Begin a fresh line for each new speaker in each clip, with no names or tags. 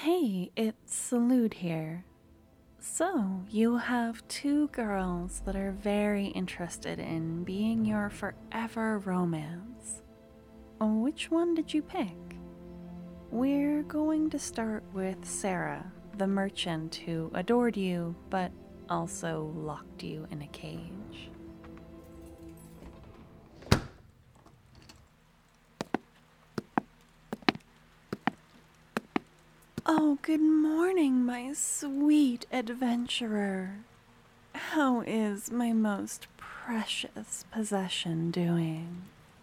Hey, it's Salute here. So, you have two girls that are very interested in being your forever romance. Which one did you pick? We're going to start with Sarah, the merchant who adored you but also locked you in a cage. Oh, good morning, my sweet adventurer. How is my most precious possession doing?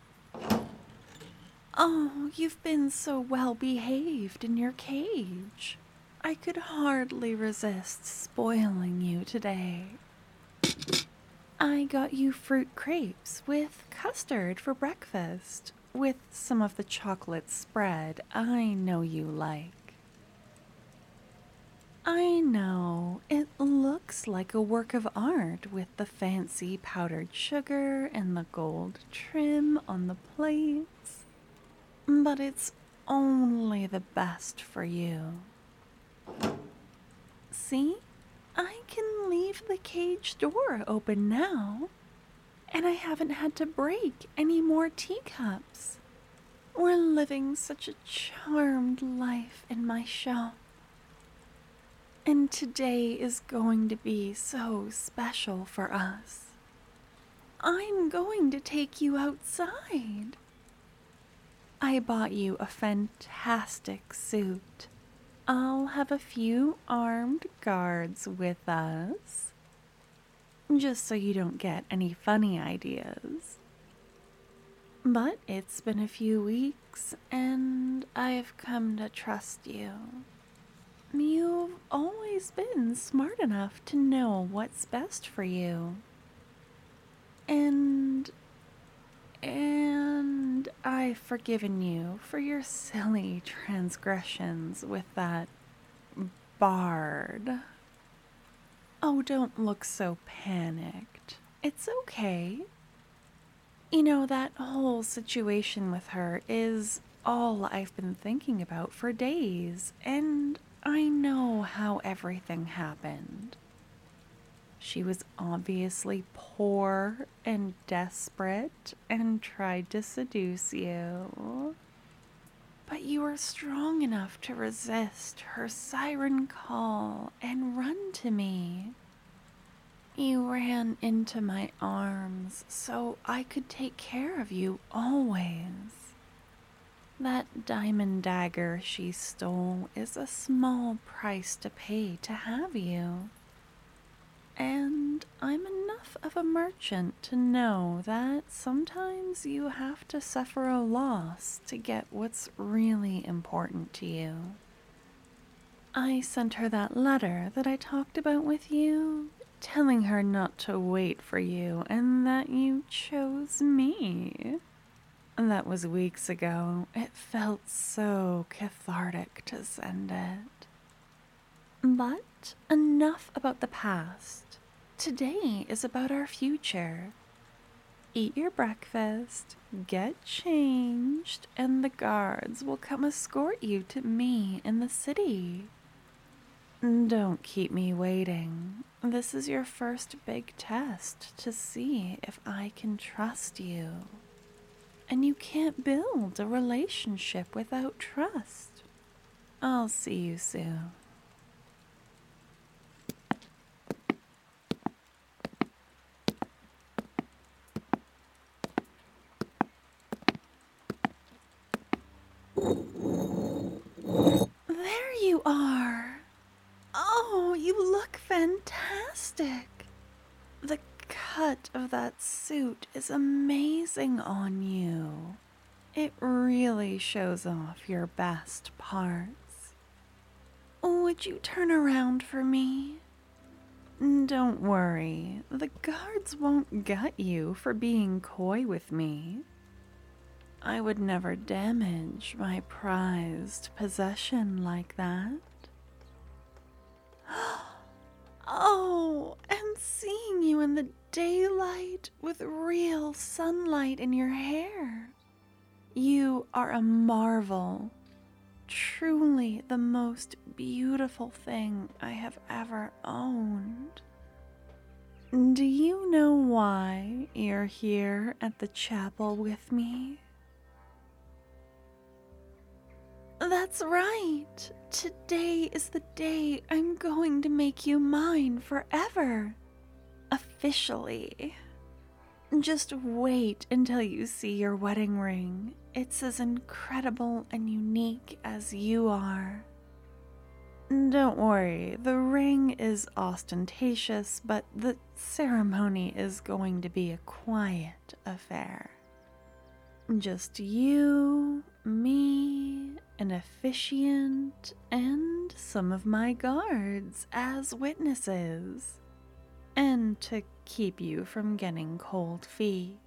Oh, you've been so well behaved in your cage. I could hardly resist spoiling you today. I got you fruit crepes with custard for breakfast, with some of the chocolate spread I know you like. I know, it looks like a work of art with the fancy powdered sugar and the gold trim on the plates. But it's only the best for you. See? I can leave the cage door open now, and I haven't had to break any more teacups. We're living such a charmed life in my shop. And today is going to be so special for us. I'm going to take you outside. I bought you a fantastic suit. I'll have a few armed guards with us, just so you don't get any funny ideas. But it's been a few weeks, and I've come to trust you. You've always been smart enough to know what's best for you. And I've forgiven you for your silly transgressions with that bard. Oh, don't look so panicked. It's okay. You know, that whole situation with her is all I've been thinking about for days, and I know how everything happened. She was obviously poor and desperate and tried to seduce you. But you were strong enough to resist her siren call and run to me. You ran into my arms so I could take care of you always. That diamond dagger she stole is a small price to pay to have you. And I'm enough of a merchant to know that sometimes you have to suffer a loss to get what's really important to you. I sent her that letter that I talked about with you, telling her not to wait for you and that you chose me. That was weeks ago. It felt so cathartic to send it. But enough about the past. Today is about our future. Eat your breakfast, get changed, and the guards will come escort you to me in the city. Don't keep me waiting. This is your first big test to see if I can trust you. And you can't build a relationship without trust. I'll see you soon. There you are. Oh, you look fantastic. The cut of that suit is amazing on you. It really shows off your best parts. Would you turn around for me? Don't worry, the guards won't gut you for being coy with me. I would never damage my prized possession like that. Oh, and seeing you in the daylight with real sunlight in your hair. You are a marvel. truly the most beautiful thing I have ever owned. Do you know why you're here at the chapel with me? That's right. Today is the day I'm going to make you mine forever. Officially. Just wait until you see your wedding ring. It's as incredible and unique as you are. Don't worry, the ring is ostentatious, but the ceremony is going to be a quiet affair. Just you, me, an officiant, and some of my guards as witnesses. And to keep you from getting cold feet.